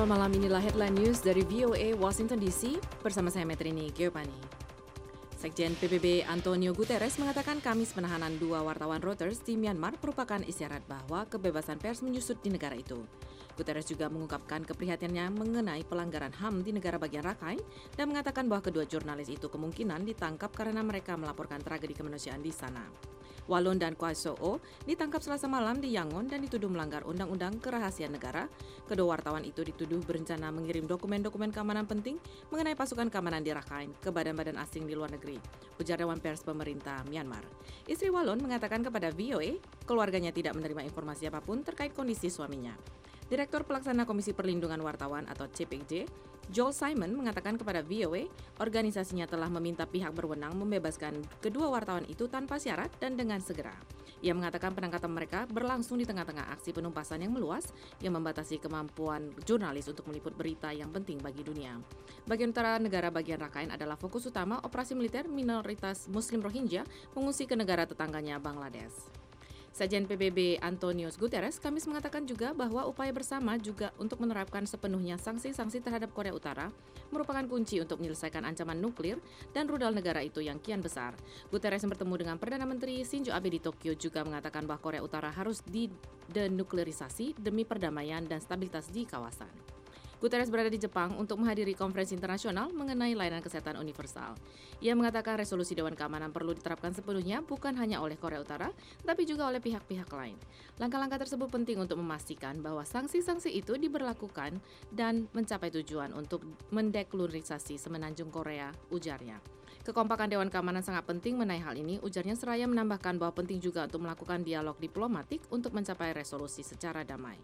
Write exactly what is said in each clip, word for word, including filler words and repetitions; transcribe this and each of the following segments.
Awal malam inilah headline news dari V O A Washington D C bersama saya Metrini Geopani. Sekjen P B B Antonio Guterres mengatakan Kamis penahanan dua wartawan Reuters di Myanmar merupakan isyarat bahwa kebebasan pers menyusut di negara itu. Guterres juga mengungkapkan keprihatinannya mengenai pelanggaran H A M di negara bagian Rakhine dan mengatakan bahwa kedua jurnalis itu kemungkinan ditangkap karena mereka melaporkan tragedi kemanusiaan di sana. Walon dan Kwaisoo ditangkap Selasa malam di Yangon dan dituduh melanggar Undang-Undang Kerahasiaan Negara. Kedua wartawan itu dituduh berencana mengirim dokumen-dokumen keamanan penting mengenai pasukan keamanan di Rakhine ke badan-badan asing di luar negeri, ujar Dewan Pers Pemerintah Myanmar. Istri Walon mengatakan kepada V O A, keluarganya tidak menerima informasi apapun terkait kondisi suaminya. Direktur Pelaksana Komisi Perlindungan Wartawan atau C P J, Joel Simon mengatakan kepada V O A, organisasinya telah meminta pihak berwenang membebaskan kedua wartawan itu tanpa syarat dan dengan segera. Ia mengatakan penangkapan mereka berlangsung di tengah-tengah aksi penumpasan yang meluas yang membatasi kemampuan jurnalis untuk meliput berita yang penting bagi dunia. Bagian utara negara bagian Rakhine adalah fokus utama operasi militer minoritas Muslim Rohingya mengungsi ke negara tetangganya Bangladesh. Sekjen P B B Antonio Guterres Kamis mengatakan juga bahwa upaya bersama juga untuk menerapkan sepenuhnya sanksi-sanksi terhadap Korea Utara merupakan kunci untuk menyelesaikan ancaman nuklir dan rudal negara itu yang kian besar. Guterres yang bertemu dengan Perdana Menteri Shinzo Abe di Tokyo juga mengatakan bahwa Korea Utara harus didenuklerisasi demi perdamaian dan stabilitas di kawasan. Guterres berada di Jepang untuk menghadiri konferensi internasional mengenai layanan kesehatan universal. Ia mengatakan resolusi Dewan Keamanan perlu diterapkan sepenuhnya bukan hanya oleh Korea Utara, tapi juga oleh pihak-pihak lain. Langkah-langkah tersebut penting untuk memastikan bahwa sanksi-sanksi itu diberlakukan dan mencapai tujuan untuk mendekolonisasi semenanjung Korea, ujarnya. Kekompakan Dewan Keamanan sangat penting mengenai hal ini, ujarnya seraya menambahkan bahwa penting juga untuk melakukan dialog diplomatik untuk mencapai resolusi secara damai.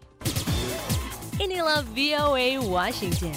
Inilah V O A Washington.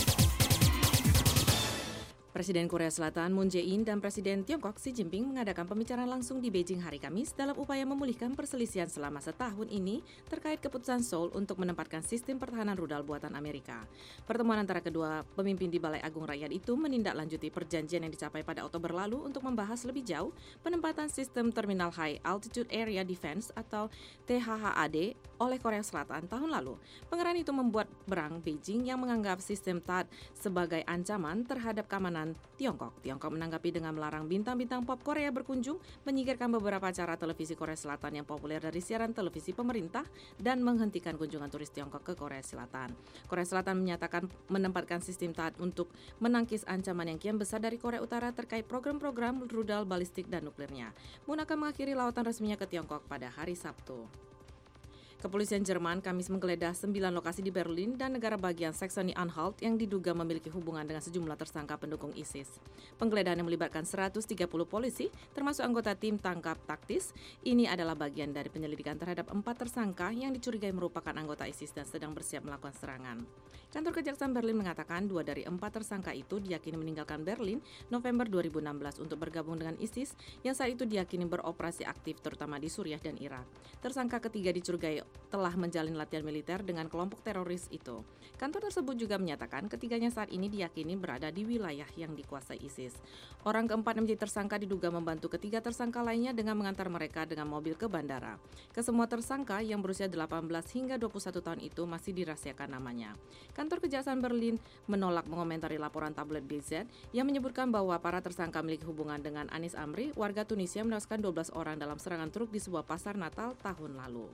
Presiden Korea Selatan Moon Jae-in dan Presiden Tiongkok Xi Jinping mengadakan pembicaraan langsung di Beijing hari Kamis dalam upaya memulihkan perselisihan selama setahun ini terkait keputusan Seoul untuk menempatkan sistem pertahanan rudal buatan Amerika. Pertemuan antara kedua pemimpin di Balai Agung Rakyat itu menindaklanjuti perjanjian yang dicapai pada Oktober lalu untuk membahas lebih jauh penempatan sistem Terminal High Altitude Area Defense atau T H H A D oleh Korea Selatan tahun lalu. Pengerahan itu membuat berang Beijing yang menganggap sistem T A D sebagai ancaman terhadap keamanan Tiongkok. Tiongkok menanggapi dengan melarang bintang-bintang pop Korea berkunjung, menyingkirkan beberapa acara televisi Korea Selatan yang populer dari siaran televisi pemerintah, dan menghentikan kunjungan turis Tiongkok ke Korea Selatan. Korea Selatan menyatakan menempatkan sistem T A D untuk menangkis ancaman yang kian besar dari Korea Utara terkait program-program rudal balistik dan nuklirnya. Moon akan mengakhiri lawatan resminya ke Tiongkok pada hari Sabtu. Kepolisian Jerman Kamis menggeledah sembilan lokasi di Berlin dan negara bagian Saxony-Anhalt yang diduga memiliki hubungan dengan sejumlah tersangka pendukung ISIS. Penggeledahan yang melibatkan seratus tiga puluh polisi, termasuk anggota tim tangkap taktis. Ini adalah bagian dari penyelidikan terhadap empat tersangka yang dicurigai merupakan anggota ISIS dan sedang bersiap melakukan serangan. Kantor Kejaksaan Berlin mengatakan dua dari empat tersangka itu diyakini meninggalkan Berlin November dua ribu enam belas untuk bergabung dengan ISIS yang saat itu diyakini beroperasi aktif terutama di Suriah dan Irak. Tersangka ketiga dicurigai telah menjalin latihan militer dengan kelompok teroris itu. Kantor tersebut juga menyatakan ketiganya saat ini diyakini berada di wilayah yang dikuasai ISIS. Orang keempat yang menjadi tersangka diduga membantu ketiga tersangka lainnya dengan mengantar mereka dengan mobil ke bandara. Kesemua tersangka yang berusia delapan belas hingga dua puluh satu tahun itu masih dirahasiakan namanya. Kantor Kejaksaan Berlin menolak mengomentari laporan tabloid B Z yang menyebutkan bahwa para tersangka memiliki hubungan dengan Anis Amri, warga Tunisia menewaskan dua belas orang dalam serangan truk di sebuah pasar Natal tahun lalu.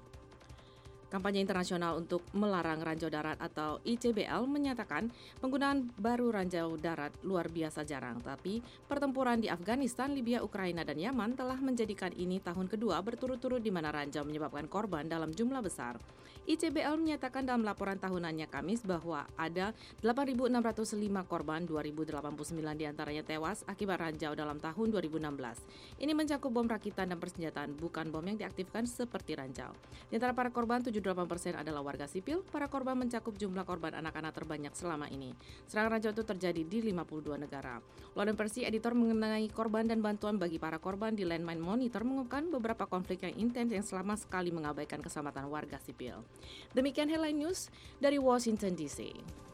Kampanye internasional untuk melarang ranjau darat atau I C B L menyatakan penggunaan baru ranjau darat luar biasa jarang, tapi pertempuran di Afghanistan, Libya, Ukraina, dan Yaman telah menjadikan ini tahun kedua berturut-turut di mana ranjau menyebabkan korban dalam jumlah besar. I C B L menyatakan dalam laporan tahunannya Kamis bahwa ada delapan ribu enam ratus lima korban, dua ribu delapan puluh sembilan diantaranya tewas akibat ranjau dalam tahun dua ribu enam belas. Ini mencakup bom rakitan dan persenjataan, bukan bom yang diaktifkan seperti ranjau. Di antara para korban, tujuh puluh delapan persen adalah warga sipil. Para korban mencakup jumlah korban anak-anak terbanyak selama ini. Serangan ranjau itu terjadi di lima puluh dua negara. Lauren Percy, editor mengenai korban dan bantuan bagi para korban di Landmine Monitor, mengungkapkan beberapa konflik yang intens yang selama sekali mengabaikan keselamatan warga sipil. Demikian headline news dari Washington D C.